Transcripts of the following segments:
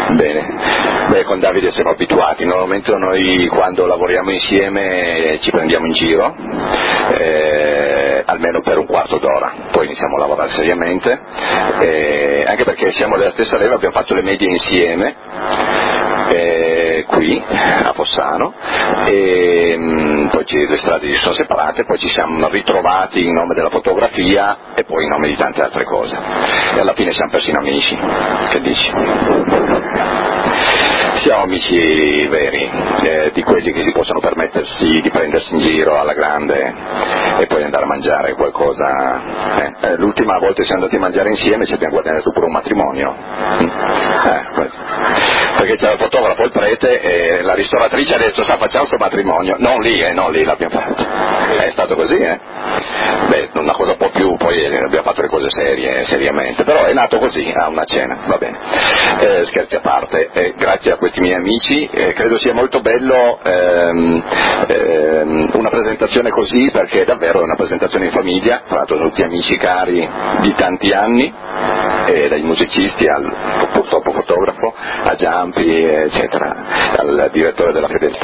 Bene, beh, con Davide siamo abituati, normalmente noi quando lavoriamo insieme ci prendiamo in giro, almeno per un quarto d'ora, poi iniziamo a lavorare seriamente, anche perché siamo della stessa leva, abbiamo fatto le medie insieme, qui a Fossano, e poi le strade si sono separate, poi ci siamo ritrovati in nome della fotografia e poi in nome di tante altre cose, e alla fine siamo persino amici. Che dici? Siamo amici veri, di quelli che si possono permettersi di prendersi in giro alla grande e poi andare a mangiare qualcosa. L'ultima volta siamo andati a mangiare insieme ci abbiamo guadagnato pure un matrimonio, perché c'era il fotografo, il prete, e la ristoratrice ha detto: sa, facciamo questo matrimonio, non lì l'abbiamo fatto, è stato così, beh, una cosa un po' più, poi abbiamo fatto le cose seriamente, però è nato così, a una cena, va bene. Scherzi a parte, grazie a questi miei amici, credo sia molto bello una presentazione così, perché davvero è una presentazione in famiglia, tra l'altro tutti amici cari di tanti anni, dai musicisti al purtroppo fotografo, a Giampi, eccetera, al direttore della Fedeltà.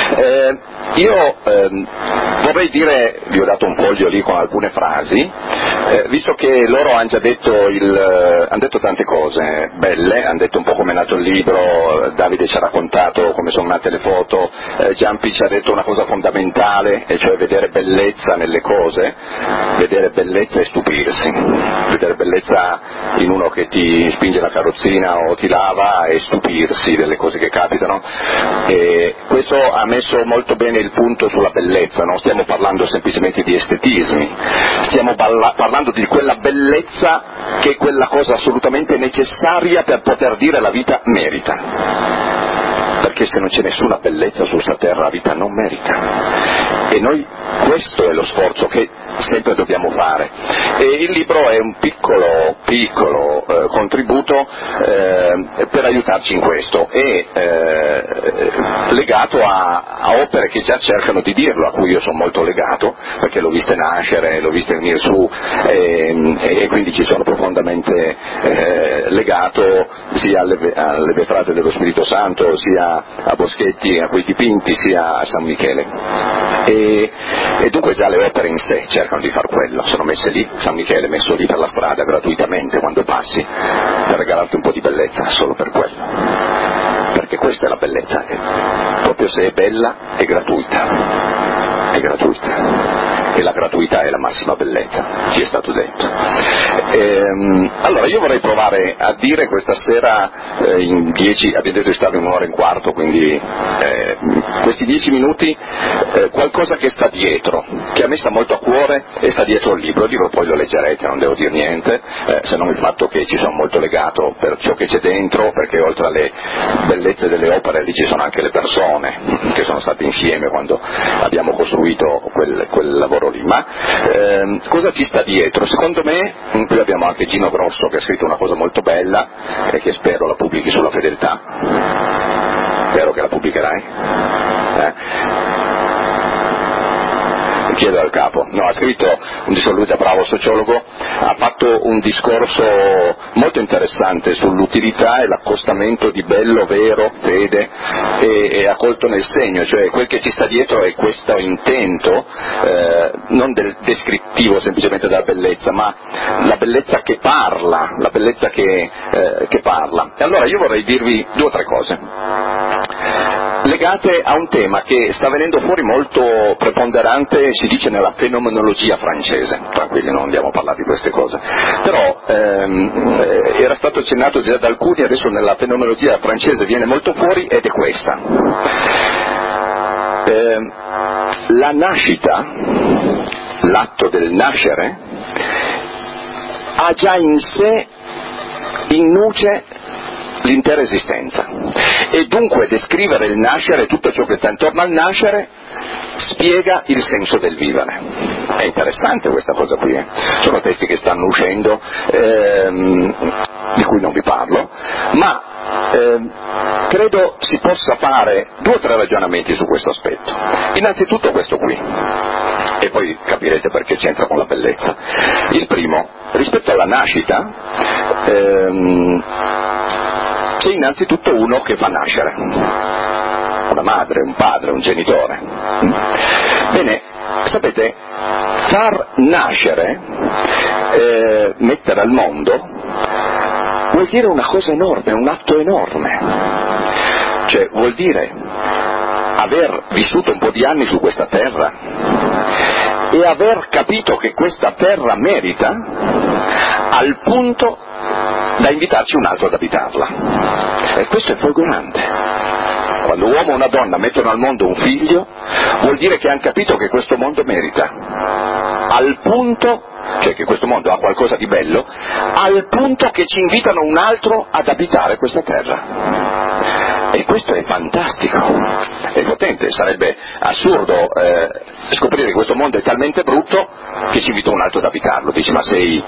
Io vorrei dire, vi ho dato un foglio lì con alcune frasi, visto che loro hanno già detto hanno detto tante cose belle, hanno detto un po' come è nato il libro, Davide ci ha raccontato come sono nate le foto, Giampi ci ha detto una cosa fondamentale, e cioè vedere bellezza nelle cose, vedere bellezza e stupirsi, vedere bellezza in uno che ti spinge la carrozzina o ti lava e stupirsi delle cose che capitano, e questo ha messo molto bene il punto sulla bellezza. Non stiamo parlando semplicemente di estetismi, stiamo parlando di quella bellezza che è quella cosa assolutamente necessaria per poter dire la vita merita, perché se non c'è nessuna bellezza su questa terra la vita non merita, e noi questo è lo sforzo che sempre dobbiamo fare, e il libro è un piccolo contributo per aiutarci in questo, e legato a opere che già cercano di dirlo, a cui io sono molto legato, perché l'ho viste nascere, l'ho viste venire su, e quindi ci sono profondamente legato sia alle vetrate dello Spirito Santo, sia a Boschetti, a quei dipinti, sia a San Michele, e dunque già le opere in sé cercano di far quello, sono messe lì, San Michele è messo lì per la strada gratuitamente quando passi, per regalarti un po' di bellezza, solo per quello, perché questa è la bellezza, proprio se è bella è gratuita, e la gratuità è la massima bellezza, ci è stato detto. Allora io vorrei provare a dire questa sera in 10, abbiamo detto di stare un'ora e un quarto, quindi questi 10 minuti qualcosa che sta dietro, che a me sta molto a cuore e sta dietro il libro poi lo leggerete, non devo dire niente, se non il fatto che ci sono molto legato per ciò che c'è dentro, perché oltre alle bellezze delle opere lì ci sono anche le persone che sono state insieme quando abbiamo costruito quel lavoro lì. Ma cosa ci sta dietro? Secondo me, qui abbiamo anche Gino Grosso che ha scritto una cosa molto bella e che spero la pubblichi sulla Fedeltà, spero che la pubblicherai, chiedo al capo, no, ha scritto un discorso, lui da bravo sociologo, ha fatto un discorso molto interessante sull'utilità e l'accostamento di bello, vero, fede, e ha colto nel segno, cioè quel che ci sta dietro è questo intento, non del descrittivo semplicemente della bellezza, ma la bellezza che parla, la bellezza che parla. E allora io vorrei dirvi 2 o 3 cose legate a un tema che sta venendo fuori molto preponderante, si dice, nella fenomenologia francese. Tranquilli, non andiamo a parlare di queste cose, però era stato accennato già da alcuni, adesso nella fenomenologia francese viene molto fuori, ed è questa. La nascita, l'atto del nascere, ha già in sé, in nuce, l'intera esistenza, e dunque descrivere il nascere, tutto ciò che sta intorno al nascere, spiega il senso del vivere. È interessante questa cosa qui, sono testi che stanno uscendo, di cui non vi parlo, ma credo si possa fare 2 o 3 ragionamenti su questo aspetto. Innanzitutto questo qui, e poi capirete perché c'entra con la bellezza. Il primo, rispetto alla nascita, c'è innanzitutto uno che fa nascere, una madre, un padre, un genitore. Bene, sapete, far nascere, mettere al mondo, vuol dire una cosa enorme, un atto enorme, cioè vuol dire aver vissuto un po' di anni su questa terra e aver capito che questa terra merita al punto da invitarci un altro ad abitarla, e questo è folgorante. Quando un uomo e una donna mettono al mondo un figlio, vuol dire che hanno capito che questo mondo merita, al punto, cioè che questo mondo ha qualcosa di bello, al punto che ci invitano un altro ad abitare questa terra. E questo è fantastico, è potente. Sarebbe assurdo scoprire che questo mondo è talmente brutto che ci invita un altro ad abitarlo. Dici, ma sei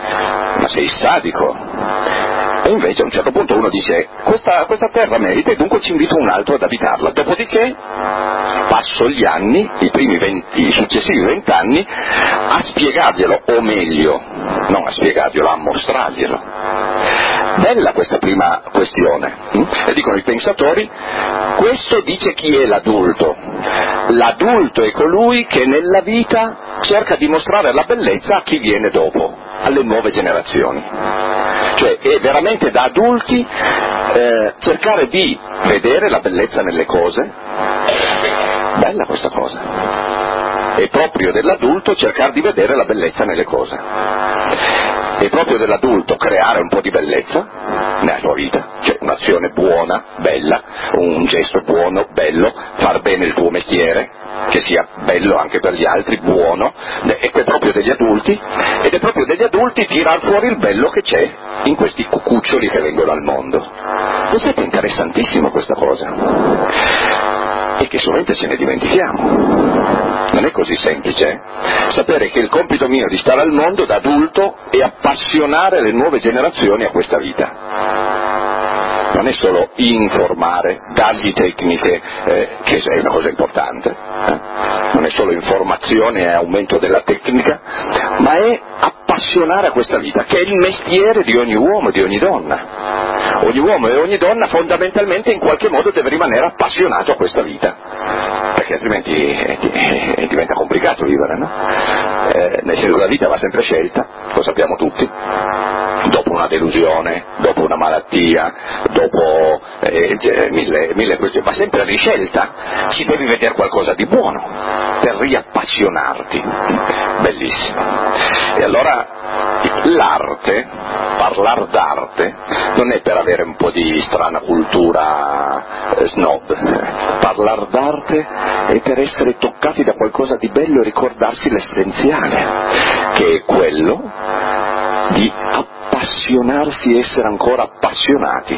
sadico. E invece a un certo punto uno dice, questa terra merita e dunque ci invito un altro ad abitarla. Dopodiché passo gli anni, i successivi 20 anni, a spiegarglielo, o meglio, non a spiegarglielo, a mostrarglielo. Bella questa prima questione. E dicono i pensatori, questo dice chi è l'adulto. L'adulto è colui che nella vita cerca di mostrare la bellezza a chi viene dopo, alle nuove generazioni. Cioè è veramente da adulti cercare di vedere la bellezza nelle cose. Bella questa cosa. È proprio dell'adulto cercare di vedere la bellezza nelle cose. È proprio dell'adulto creare un po' di bellezza nella sua vita, cioè un'azione buona, bella, un gesto buono, bello, far bene il tuo mestiere, che sia bello anche per gli altri, buono, è proprio degli adulti, ed è proprio degli adulti tirar fuori il bello che c'è in questi cuccioli che vengono al mondo. Lo sapete, è interessantissimo questa cosa. E che solamente ce ne dimentichiamo. Non è così semplice sapere che il compito mio di stare al mondo da adulto è appassionare le nuove generazioni a questa vita. Non è solo informare, dargli tecniche, che è una cosa importante, non è solo informazione e aumento della tecnica, ma è appassionare a questa vita, che è il mestiere di ogni uomo e di ogni donna. Ogni uomo e ogni donna fondamentalmente in qualche modo deve rimanere appassionato a questa vita, perché altrimenti diventa complicato vivere, no? Nel senso, la vita va sempre scelta, lo sappiamo tutti, dopo una delusione, dopo una malattia, dopo mille questioni, va sempre riscelta, ci devi vedere qualcosa di buono per riappassionarti. Bellissimo. E allora l'arte, parlare d'arte, non è per avere un po' di strana cultura snob. Parlare d'arte è per essere toccati da qualcosa di bello e ricordarsi l'essenziale, che è quello di appassionarsi e essere ancora appassionati.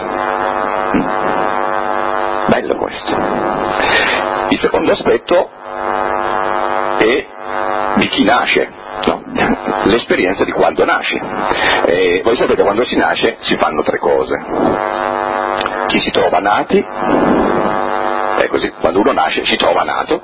Bello questo. Il secondo aspetto è di chi nasce, no? L'esperienza di quando nasce. Voi sapete, quando si nasce si fanno tre cose. Ci si trova nati, è così, quando uno nasce si trova nato,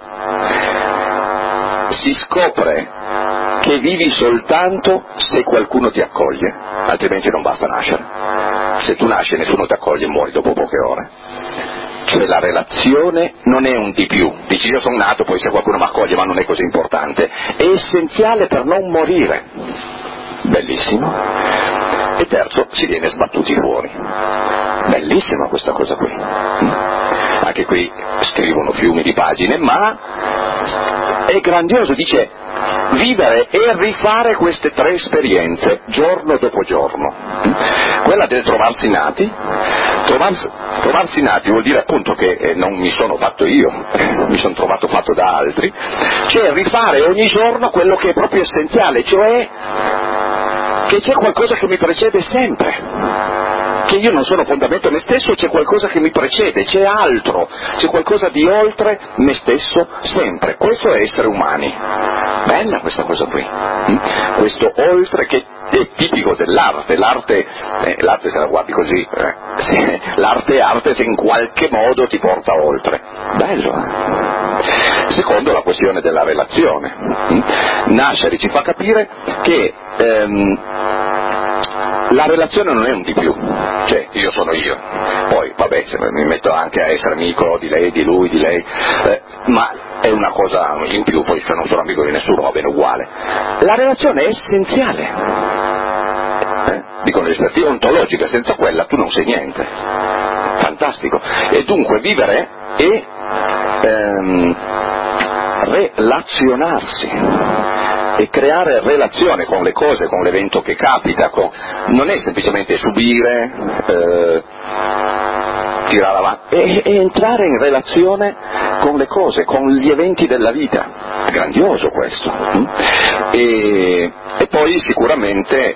si scopre che vivi soltanto se qualcuno ti accoglie, altrimenti non basta nascere. Se tu nasci e nessuno ti accoglie, muori dopo poche ore. Cioè la relazione non è un di più, dici io sono nato, poi se qualcuno mi accoglie, ma non è così importante, è essenziale per non morire. Bellissimo. E terzo, si viene sbattuti fuori. Bellissima questa cosa qui. Anche qui scrivono fiumi di pagine, ma è grandioso, dice vivere e rifare queste tre esperienze giorno dopo giorno. Quella del trovarsi nati. Trovarsi nati vuol dire appunto che non mi sono fatto io, mi sono trovato fatto da altri, cioè rifare ogni giorno quello che è proprio essenziale, cioè che c'è qualcosa che mi precede sempre, che io non sono fondamento me stesso, c'è qualcosa che mi precede, c'è altro, c'è qualcosa di oltre me stesso sempre. Questo è essere umani. Bella questa cosa qui. Questo oltre che è tipico dell'arte. L'arte se la guardi così, l'arte è arte se in qualche modo ti porta oltre. Bello. Secondo, la questione della relazione. Nascere ci fa capire che la relazione non è un di più, cioè io sono io, poi vabbè mi metto anche a essere amico di lei, di lui, di lei, ma è una cosa in più, poi se non sono amico di nessuno va bene uguale. La relazione è essenziale, dicono gli esperti, è ontologica, senza quella tu non sei niente. Fantastico. E dunque vivere e relazionarsi e creare relazione con le cose, con l'evento che capita, non è semplicemente subire, tirare avanti, è entrare in relazione con le cose, con gli eventi della vita. È grandioso questo. E poi sicuramente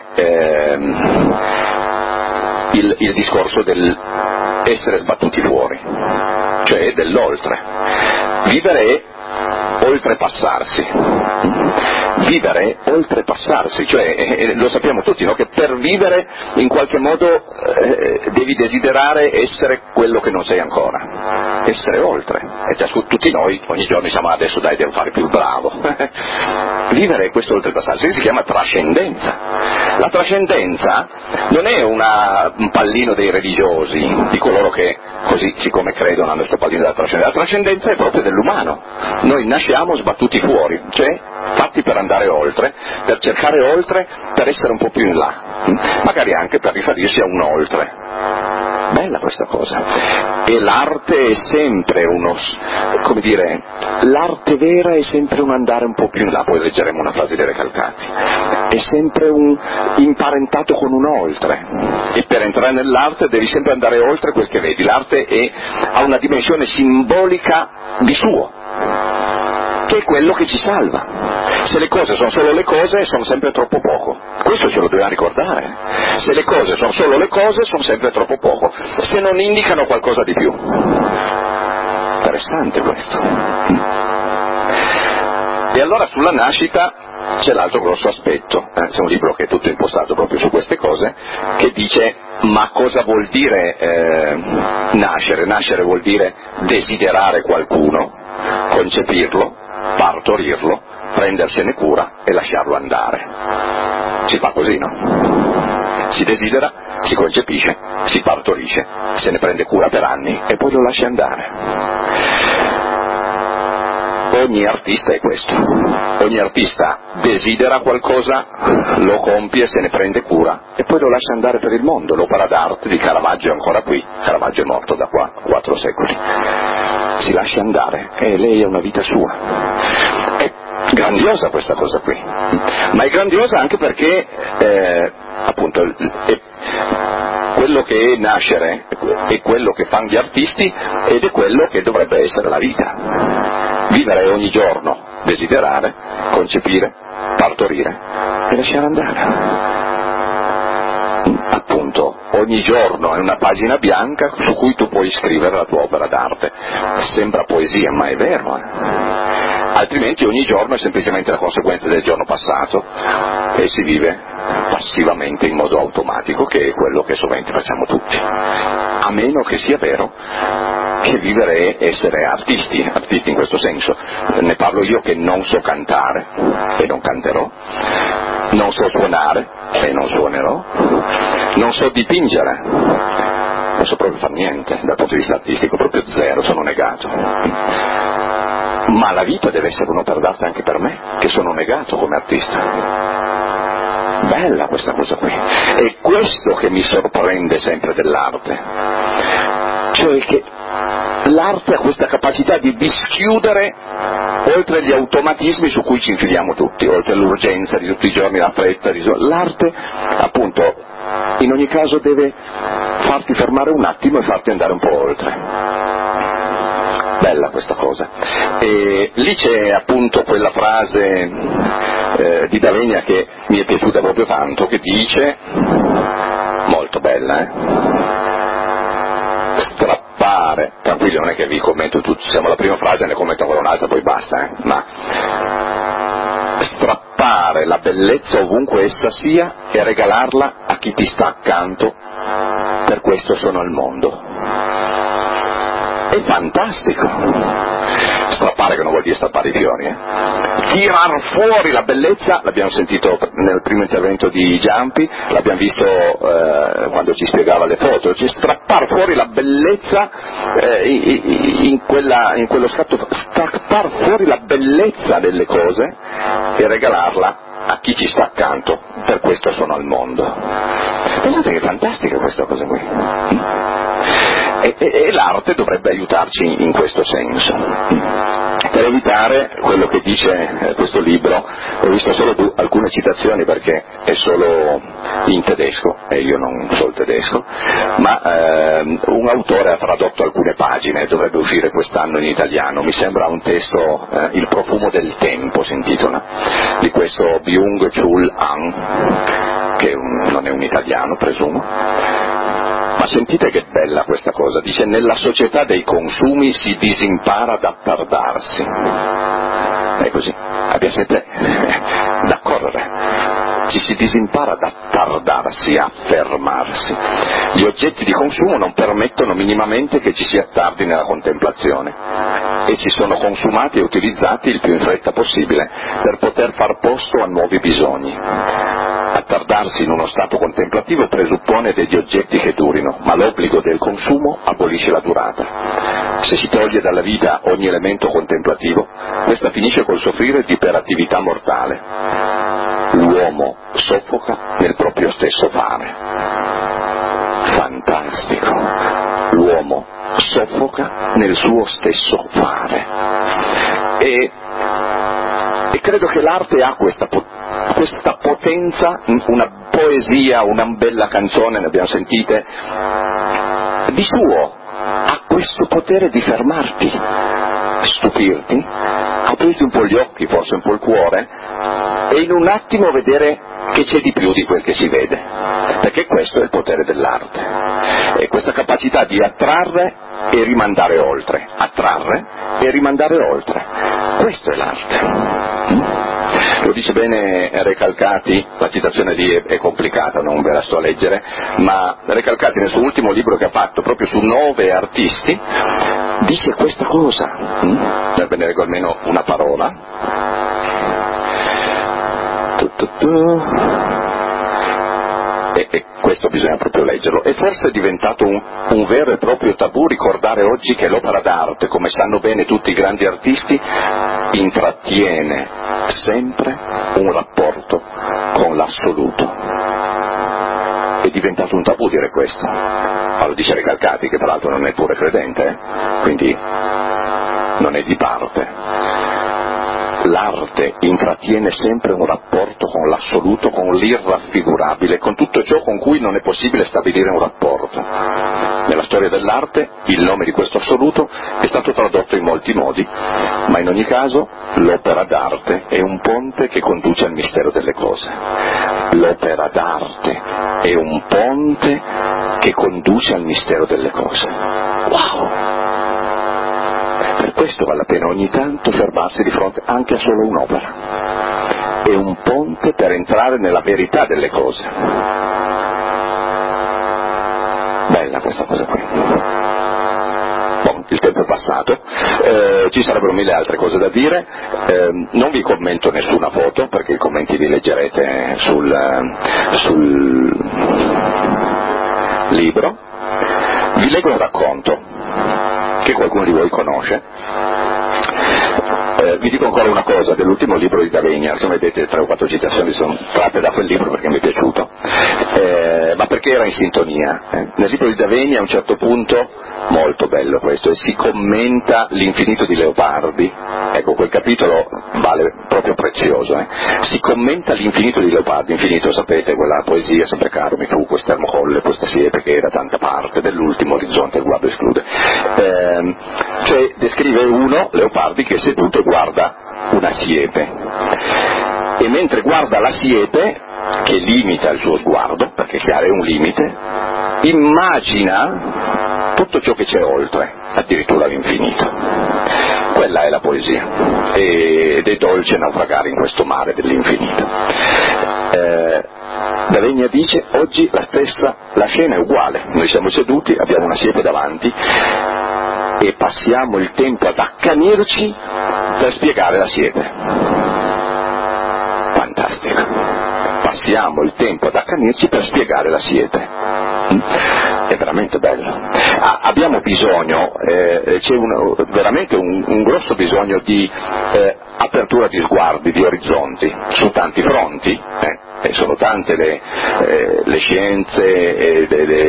il discorso del essere sbattuti fuori, cioè dell'oltre. Vivere è oltrepassarsi. Vivere è oltrepassarsi, cioè lo sappiamo tutti, no? Che per vivere in qualche modo devi desiderare essere quello che non sei ancora, essere oltre. E tutti noi ogni giorno diciamo adesso dai devo fare più bravo. Vivere è questo oltrepassarsi, che si chiama trascendenza. La trascendenza non è un pallino dei religiosi, di coloro che così siccome credono hanno questo pallino della trascendenza. La trascendenza è proprio dell'umano. Noi nasciamo sbattuti fuori, cioè fatti per andare oltre, per cercare oltre, per essere un po' più in là, magari anche per riferirsi a un oltre. Bella questa cosa. E l'arte è sempre l'arte vera è sempre un andare un po' più in là, poi leggeremo una frase di Recalcati, è sempre un imparentato con un oltre, e per entrare nell'arte devi sempre andare oltre quel che vedi. L'arte ha una dimensione simbolica di suo, che è quello che ci salva. Se le cose sono solo le cose, sono sempre troppo poco. Questo ce lo dobbiamo ricordare. Se le cose sono solo le cose, sono sempre troppo poco. Se non indicano qualcosa di più. Interessante questo. E allora sulla nascita c'è l'altro grosso aspetto. C'è un libro che è tutto impostato proprio su queste cose, che dice: ma cosa vuol dire nascere? Nascere vuol dire desiderare qualcuno, concepirlo, partorirlo, prendersene cura e lasciarlo andare. Si fa così, no? Si desidera, si concepisce, si partorisce, se ne prende cura per anni e poi lo lascia andare. Ogni artista è questo. Ogni artista desidera qualcosa, lo compie, se ne prende cura e poi lo lascia andare per il mondo. L'opera d'arte di Caravaggio è ancora qui. Caravaggio è morto da qua 4 secoli. Si lascia andare e lei ha una vita sua. È grandiosa questa cosa qui, ma è grandiosa anche perché appunto quello che è nascere è quello che fanno gli artisti ed è quello che dovrebbe essere la vita. Vivere ogni giorno, desiderare, concepire, partorire e lasciare andare. Appunto, ogni giorno è una pagina bianca su cui tu puoi scrivere la tua opera d'arte. Sembra poesia, ma è vero, altrimenti ogni giorno è semplicemente la conseguenza del giorno passato e si vive passivamente in modo automatico, che è quello che sovente facciamo tutti, a meno che sia vero che vivere è essere artisti in questo senso. Ne parlo io che non so cantare e non canterò, non so suonare e non suonerò, non so dipingere, non so proprio fare niente dal punto di vista artistico, proprio zero, sono negato. Ma la vita deve essere un'opera d'arte anche per me, che sono negato come artista. Bella questa cosa qui. È questo che mi sorprende sempre dell'arte. Cioè che l'arte ha questa capacità di dischiudere oltre gli automatismi su cui ci infiliamo tutti, oltre l'urgenza di tutti i giorni, la fretta, l'arte appunto in ogni caso deve farti fermare un attimo e farti andare un po' oltre. Bella questa cosa. E lì c'è appunto quella frase di D'Alenia che mi è piaciuta proprio tanto, che dice, molto bella, strappare, tranquilli, non è che vi commento tutto, siamo alla prima frase, ne commento ancora un'altra, poi basta, ma strappare la bellezza ovunque essa sia e regalarla a chi ti sta accanto, per questo sono al mondo. È fantastico. Strappare strappare, che non vuol dire strappare i fiori, tirar fuori la bellezza, l'abbiamo sentito nel primo intervento di Giampi, l'abbiamo visto quando ci spiegava le foto, cioè strappare fuori la bellezza in quello scatto, strappare fuori la bellezza delle cose e regalarla a chi ci sta accanto. Per questo sono al mondo. Pensate che è fantastica questa cosa qui. E l'arte dovrebbe aiutarci in questo senso. Per evitare quello che dice questo libro, ho visto solo alcune citazioni perché è solo in tedesco e io non so il tedesco, ma un autore ha tradotto alcune pagine, dovrebbe uscire quest'anno in italiano, mi sembra un testo, Il profumo del tempo si intitola, di questo Byung-Chul Han, che non è un italiano presumo. Ma sentite che bella questa cosa, dice: nella società dei consumi si disimpara ad attardarsi. È così, siete d'accordo? Ci si disimpara ad attardarsi, a fermarsi. Gli oggetti di consumo non permettono minimamente che ci si attardi nella contemplazione. Essi sono consumati e utilizzati il più in fretta possibile per poter far posto a nuovi bisogni. Attardarsi in uno stato contemplativo presuppone degli oggetti che durino, ma l'obbligo del consumo abolisce la durata. Se si toglie dalla vita ogni elemento contemplativo, questa finisce col soffrire di iperattività mortale. L'uomo soffoca nel proprio stesso fare. Fantastico! L'uomo soffoca nel suo stesso fare. E credo che l'arte ha questa potenza, una poesia, una bella canzone, ne abbiamo sentite, di suo ha questo potere di fermarti, stupirti, aprirti un po' gli occhi, forse un po' il cuore, e in un attimo vedere che c'è di più di quel che si vede, perché questo è il potere dell'arte, è questa capacità di attrarre e rimandare oltre, attrarre e rimandare oltre, questo è l'arte. Lo dice bene Recalcati, la citazione lì è complicata, non ve la sto a leggere, ma Recalcati nel suo ultimo libro che ha fatto proprio su 9 artisti dice questa cosa, ve ne leggo almeno una parola. E questo bisogna proprio leggerlo. E forse è diventato un vero e proprio tabù ricordare oggi che l'opera d'arte, come sanno bene tutti i grandi artisti, intrattiene sempre un rapporto con l'assoluto. È diventato un tabù dire questo, ma lo dice Recalcati, che tra l'altro non è pure credente, quindi non è di parte. L'arte intrattiene sempre un rapporto con l'assoluto, con l'irraffigurabile, con tutto ciò con cui non è possibile stabilire un rapporto. Nella storia dell'arte il nome di questo assoluto è stato tradotto in molti modi, ma in ogni caso l'opera d'arte è un ponte che conduce al mistero delle cose. L'opera d'arte è un ponte che conduce al mistero delle cose. Wow! Per questo vale la pena ogni tanto fermarsi di fronte anche a solo un'opera. È un ponte per entrare nella verità delle cose. Bella questa cosa qui. Il tempo è passato, ci sarebbero mille altre cose da dire, non vi commento nessuna foto perché i commenti li leggerete sul libro. Vi leggo un racconto che qualcuno di voi conosce. Vi dico ancora una cosa dell'ultimo libro di D'Avegna, se vedete 3 o 4 citazioni sono tratte da quel libro perché mi è piaciuto, ma perché era in sintonia. Nel libro di D'Avegna a un certo punto, molto bello questo, e si commenta l'infinito di Leopardi, ecco quel capitolo vale proprio prezioso, si commenta l'infinito di Leopardi, infinito sapete, quella poesia, sempre caro mi fu quest'ermo colle, questa siepe che era tanta parte dell'ultimo orizzonte il guardo esclude, cioè descrive uno, Leopardi, che è seduto e guarda una siepe, e mentre guarda la siepe, che limita il suo sguardo, perché chiaro è un limite, immagina tutto ciò che c'è oltre, addirittura l'infinito. Quella è la poesia, ed è dolce naufragare in questo mare dell'infinito. D'Avegna dice, oggi la scena è uguale, noi siamo seduti, abbiamo una siepe davanti, e passiamo il tempo ad accanirci per spiegare la siepe. Fantastico. Passiamo il tempo ad accanirci per spiegare la siepe. È veramente bello. Abbiamo bisogno, c'è veramente un grosso bisogno di apertura di sguardi, di orizzonti, su tanti fronti, e sono tante le scienze,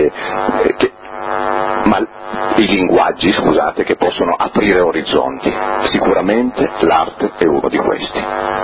ma i linguaggi, scusate, che possono aprire orizzonti. Sicuramente l'arte è uno di questi.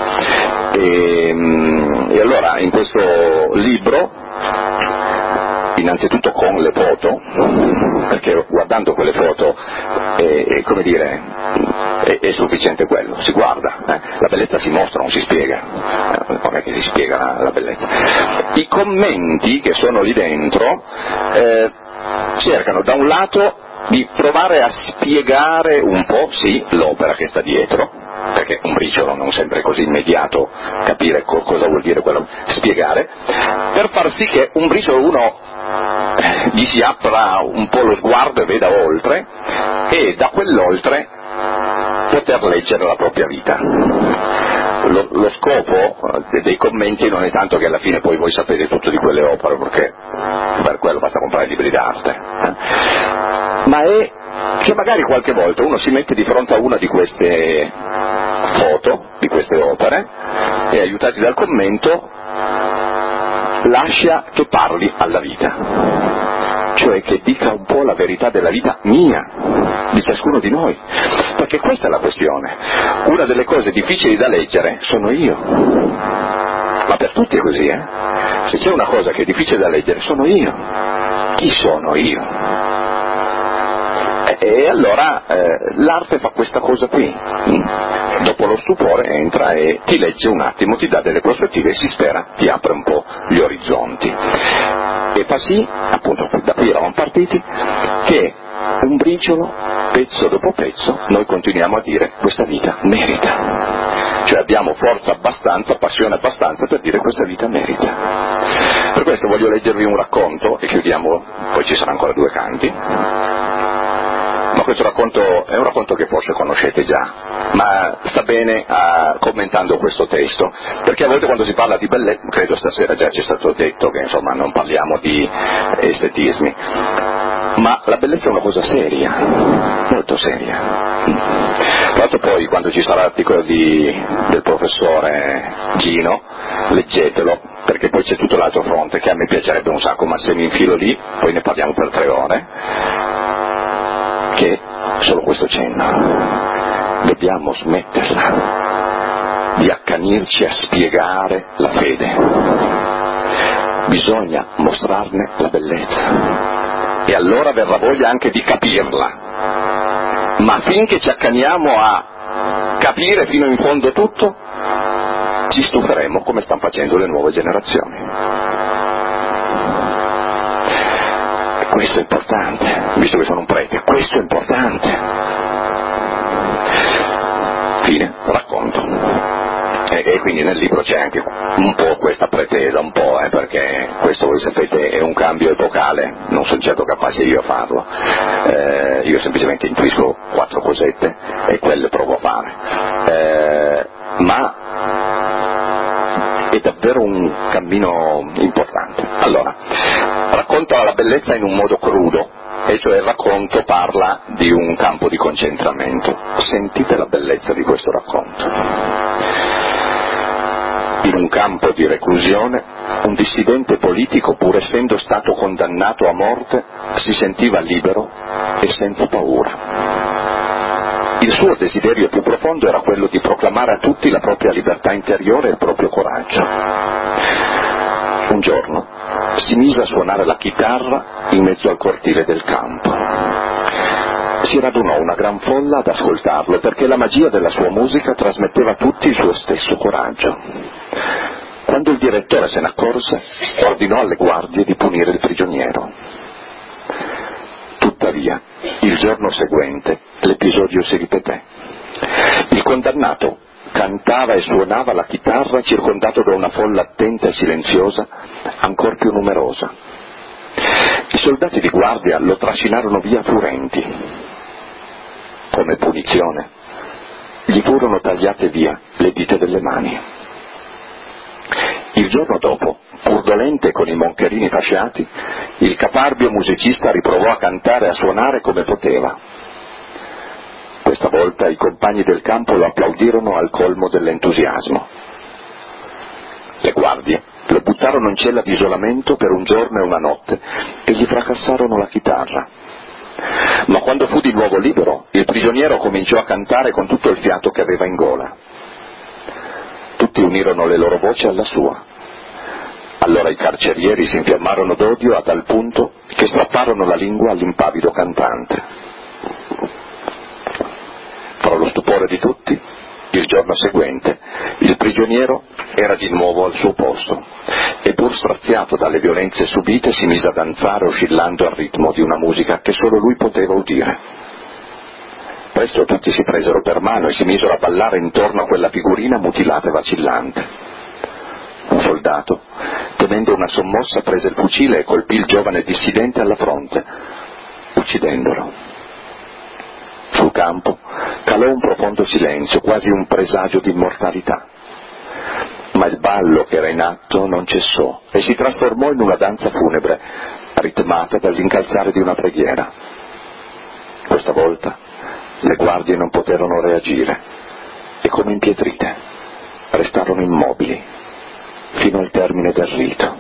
E allora in questo libro, innanzitutto con le foto, perché guardando quelle foto come dire, è sufficiente quello, si guarda, la bellezza si mostra, non si spiega, non è che si spiega la bellezza. I commenti che sono lì dentro cercano da un lato di provare a spiegare un po', sì, l'opera che sta dietro, perché un briciolo non sempre è così immediato capire cosa vuol dire quello, spiegare, per far sì che un briciolo uno gli si apra un po' lo sguardo e veda oltre, e da quell'oltre poter leggere la propria vita. Lo scopo dei commenti non è tanto che alla fine poi voi sapete tutto di quelle opere, perché per quello basta comprare libri d'arte, ma è che magari qualche volta uno si mette di fronte a una di queste foto, di queste opere, e aiutati dal commento lascia che parli alla vita, cioè che dica un po' la verità della vita mia, di ciascuno di noi, perché questa è la questione. Una delle cose difficili da leggere sono io, ma per tutti è così, se c'è una cosa che è difficile da leggere sono io. Chi sono io? E allora l'arte fa questa cosa qui, dopo lo stupore entra e ti legge un attimo, ti dà delle prospettive e si spera ti apre un po' gli orizzonti, e fa sì, appunto, da qui eravamo partiti, che un briciolo, pezzo dopo pezzo, noi continuiamo a dire questa vita merita, cioè abbiamo forza abbastanza, passione abbastanza per dire questa vita merita. Per questo voglio leggervi un racconto e chiudiamo, poi ci saranno ancora 2 canti. Ma questo racconto è un racconto che forse conoscete già, ma sta bene commentando questo testo, perché a volte quando si parla di bellezza, credo stasera già ci è stato detto che insomma non parliamo di estetismi, ma la bellezza è una cosa seria, molto seria. Tra l'altro poi quando ci sarà l'articolo del professore Gino, leggetelo, perché poi c'è tutto l'altro fronte che a me piacerebbe un sacco, ma se mi infilo lì poi ne parliamo per 3 ore, che solo questo cenno. Dobbiamo smetterla di accanirci a spiegare la fede, bisogna mostrarne la bellezza e allora verrà voglia anche di capirla, ma finché ci accaniamo a capire fino in fondo tutto ci stuferemo come stanno facendo le nuove generazioni. Questo è importante, visto che sono un prete, questo è importante. Fine, racconto. E quindi nel libro c'è anche un po' questa pretesa, un po', perché questo voi sapete è un cambio epocale, non sono certo capace io a farlo, io semplicemente intuisco 4 cosette e quelle provo a fare, ma è davvero un cammino importante. Allora, racconta la bellezza in un modo crudo, e cioè il racconto parla di un campo di concentramento. Sentite la bellezza di questo racconto. In un campo di reclusione, un dissidente politico, pur essendo stato condannato a morte, si sentiva libero e senza paura. Il suo desiderio più profondo era quello di proclamare a tutti la propria libertà interiore e il proprio coraggio. Un giorno si mise a suonare la chitarra in mezzo al cortile del campo. Si radunò una gran folla ad ascoltarlo perché la magia della sua musica trasmetteva a tutti il suo stesso coraggio. Quando il direttore se ne accorse, ordinò alle guardie di punire il prigioniero. Tuttavia, il giorno seguente l'episodio si ripeté. Il condannato cantava e suonava la chitarra circondato da una folla attenta e silenziosa, ancor più numerosa. I soldati di guardia lo trascinarono via furenti. come punizione, gli furono tagliate via le dita delle mani. Il giorno dopo, pur dolente con i moncherini fasciati, il caparbio musicista riprovò a cantare e a suonare come poteva. Questa volta i compagni del campo lo applaudirono al colmo dell'entusiasmo. Le guardie lo buttarono in cella di isolamento per un giorno e una notte e gli fracassarono la chitarra. Ma quando fu di nuovo libero, il prigioniero cominciò a cantare con tutto il fiato che aveva in gola. Tutti unirono le loro voci alla sua. Allora i carcerieri si infiammarono d'odio a tal punto che strapparono la lingua all'impavido cantante. Fra lo stupore di tutti, il giorno seguente, il prigioniero era di nuovo al suo posto e pur straziato dalle violenze subite si mise a danzare oscillando al ritmo di una musica che solo lui poteva udire. Presto tutti si presero per mano e si misero a ballare intorno a quella figurina mutilata e vacillante. Un soldato, temendo una sommossa, prese il fucile e colpì il giovane dissidente alla fronte, uccidendolo. Sul campo calò un profondo silenzio, quasi un presagio di immortalità. Ma il ballo che era in atto non cessò e si trasformò in una danza funebre, ritmata dall'incalzare di una preghiera. Questa volta le guardie non poterono reagire e, come impietrite, restarono immobili fino al termine del rito.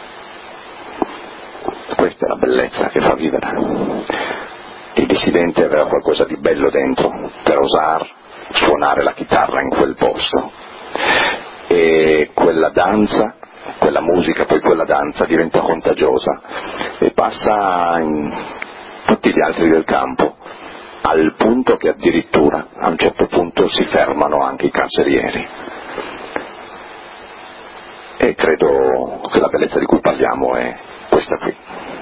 Questa è la bellezza che fa vivere. Il dissidente aveva qualcosa di bello dentro per osar suonare la chitarra in quel posto, e quella danza, quella musica, poi quella danza diventa contagiosa e passa in tutti gli altri del campo, al punto che addirittura a un certo punto si fermano anche i carcerieri. E credo che la bellezza di cui parliamo è questa qui.